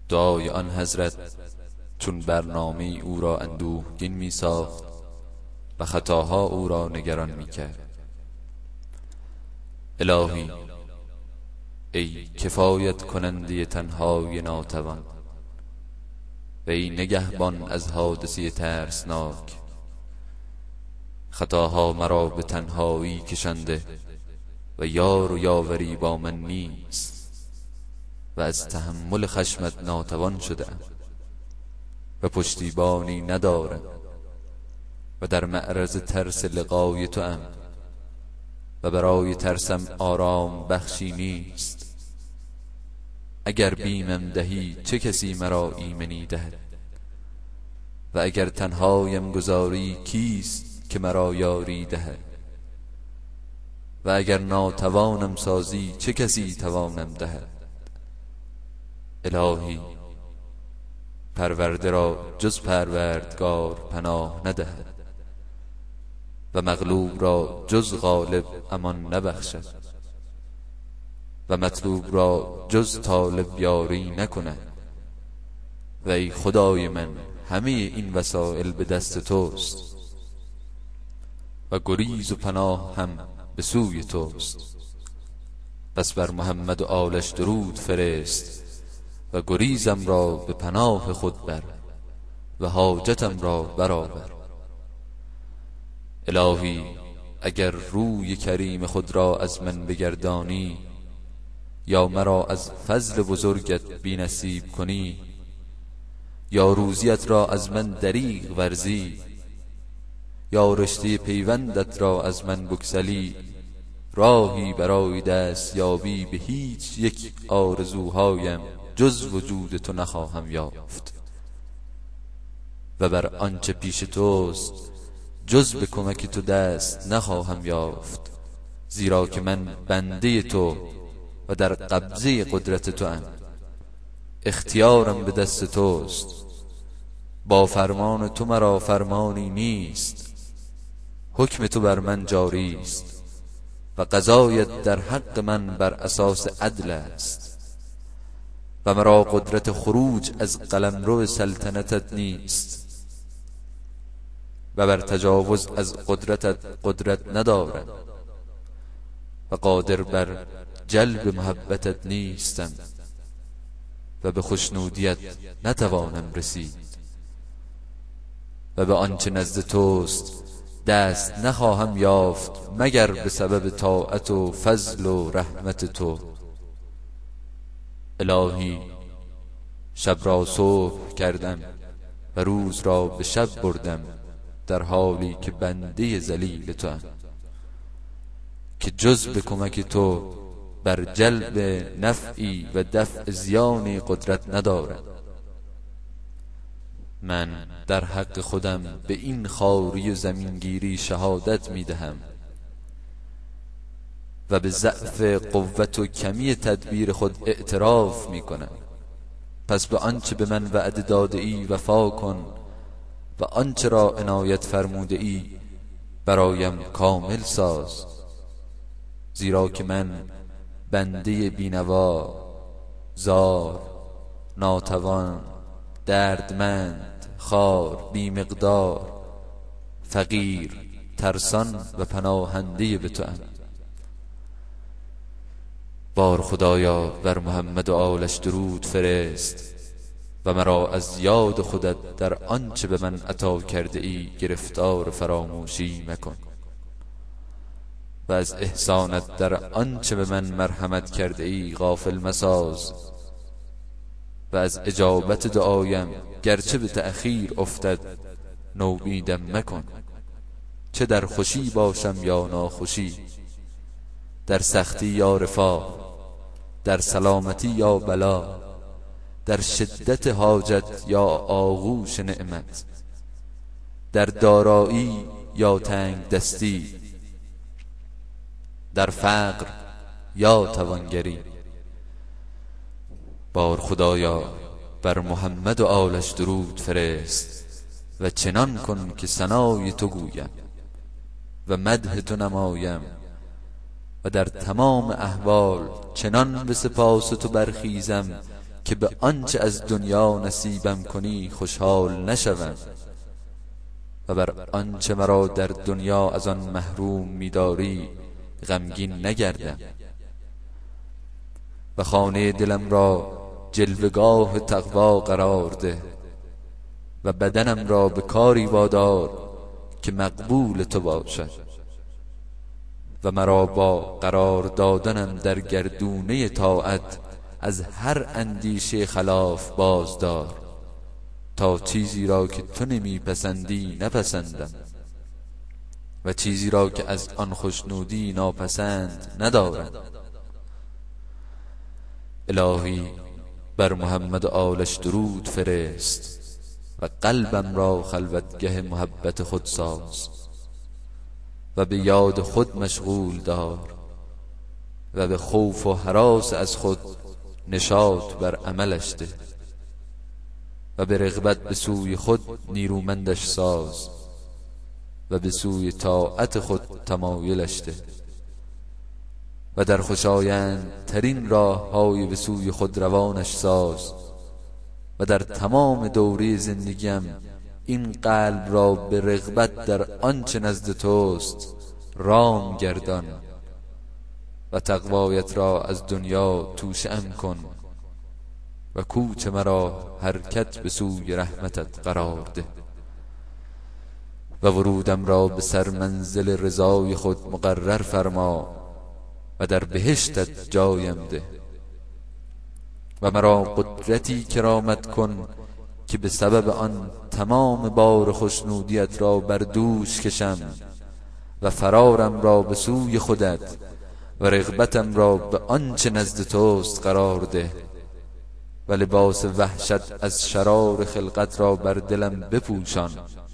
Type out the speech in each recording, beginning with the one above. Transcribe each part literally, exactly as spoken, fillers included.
دعای آن حضرت چون برنامه او را اندوهگین می ساخت و خطاها او را نگران می کرد. الهی ای کفایت کننده تنهای ناتوان و ای نگهبان از حادثه ترسناک، خطاها مرا به تنهایی کشنده و یار و یاوری با من نیست و از تحمل خشمت ناتوان شده‌ام و پشتیبانی ندارم و در معرض ترس لقای تو ام و برای ترسم آرام بخشی نیست. اگر بیمم دهی چه کسی مرا ایمنی دهد و اگر تنهایم گذاری کیست که مرا یاری دهد و اگر ناتوانم سازی چه کسی توانم دهد. الهی پرورده را جز پروردگار پناه ندهد و مغلوب را جز غالب امان نبخشد و مطلوب را جز طالب یاری نکند. و ای خدای من همه این وسائل به دست توست و گریز و پناه هم به سوی توست. پس بر محمد و آلش درود فرست و گریزم را به پناه خود بر و حاجتم را برآور. الهی اگر روی کریم خود را از من بگردانی یا مرا از فضل بزرگت بی نصیب کنی یا روزیت را از من دریغ ورزی یا رشته پیوندت را از من بگسلی، راهی برای دست یابی به هیچ یک آرزوهایم جز وجود تو نخواهم یافت و بر آنچه پیش توست جز به کمک تو دست نخواهم یافت، زیرا که من بنده تو و در قبضه قدرت تو ام. اختیارم به دست توست، با فرمان تو مرا فرمانی نیست. حکم تو بر من جاری است و قضایت در حق من بر اساس عدل است و مرا قدرت خروج از قلمرو سلطنتت نیست و بر تجاوز از قدرتت قدرت ندارم و قادر بر جلب محبتت نیستم و به خوشنودیت نتوانم رسید و به آنچه نزد توست دست نخواهم یافت مگر به سبب طاعت و فضل و رحمت تو. الهی شب را صبح کردم و روز را به شب بردم در حالی که بنده ذلیل تو ام که جز به کمک تو بر جلب نفعی و دفع زیانی قدرت ندارم. من در حق خودم به این خواری و زمینگیری شهادت می دهم و به ضعف قوت و کمی تدبیر خود اعتراف می کنم. پس به آنچه به من وعده داده ای وفا کن و آنچه را عنایت فرموده ای برایم کامل ساز، زیرا که من بنده بینوا، زار، ناتوان، دردمند، خار، بیمقدار، فقیر، ترسان و پناهنده به تو ام. بار خدایا بر محمد و آلش درود فرست و مرا از یاد خودت در آنچه به من عطا کرده ای گرفتار فراموشی مکن و از احسانت در آنچه به من مرحمت کرده ای غافل مساز و از اجابت دعایم گرچه به تأخیر افتد نومیدم مکن. چه در خوشی باشم یا ناخوشی، در سختی یا رفاه، در سلامتی یا بلا، در شدت حاجت یا آغوش نعمت، در دارایی یا تنگ دستی، در فقر یا توانگری. بار خدایا بر محمد و آلش درود فرست و چنان کن که ثنای تو گویم و مدح تو نمایم و در تمام احوال چنان به سپاس تو برخیزم که به آنچه از دنیا نصیبم کنی خوشحال نشوم و بر آنچه مرا در دنیا از آن محروم می‌داری غمگین نگردم. و خانه دلم را جلوگاه تقوا قرار ده و بدنم را به کاری وادار که مقبول تو باشد و مرا با قرار دادنم در گردونه طاعت از هر اندیشه خلاف بازدار تا چیزی را که تو نمیپسندی نپسندم و چیزی را که از آن خوشنودی ناپسند ندارم. الهی بر محمد و آلش درود فرست و قلبم را خلوتگه محبت خود ساز و به یاد خود مشغول دار و به خوف و هراس از خود نشاط بر عملش ده و به رغبت به سوی خود نیرومندش ساز و به سوی طاعت خود تمایلش ده و در خوشایند ترین راه های به سوی خود روانش ساز و در تمام دوره زندگیم این قلب را به رغبت در آنچه نزد توست رام گردان و تقوایت را از دنیا توشم کن و کوچ مرا حرکت به سوی رحمتت قرار ده و ورودم را به سر منزل رضای خود مقرر فرما و در بهشتت جایم ده و مرا قدرتی کرامت کن که به سبب آن تمام بار خوشنودیت را بر دوش کشم و فرارم را به سوی خودت و رغبتم را به آنچه نزد توست قرار ده و لباس وحشت از شرار خلقت را بر دلم بپوشان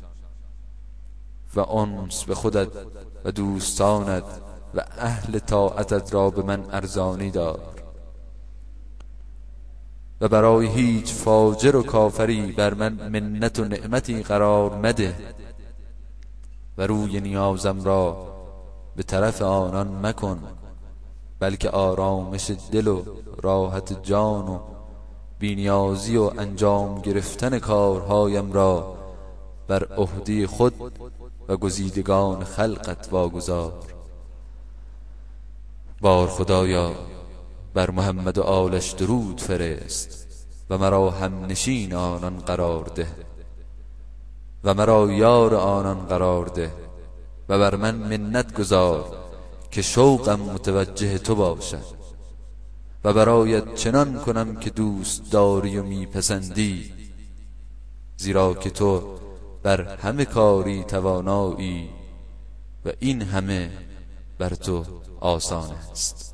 و انس به خودت و دوستانت و اهل طاعتت را به من ارزانی دار و برای هیچ فاجر و کافری بر من منت و نعمتی قرار مده و روی نیازم را به طرف آنان مکن بلکه آرامش دل و راحت جان و بینیازی و انجام گرفتن کارهایم را بر عهده خود و گزیدگان خلقت واگذار. بار خدایا بر محمد و آلش درود فرست و مرا هم نشین آنان قرار ده و مرا یار آنان قرار ده و بر من منت گذار که شوقم متوجه تو باشد و برایت چنان کنم که دوست داری و میپسندی زیرا که تو بر همه کاری توانایی و این همه بر تو آسان است.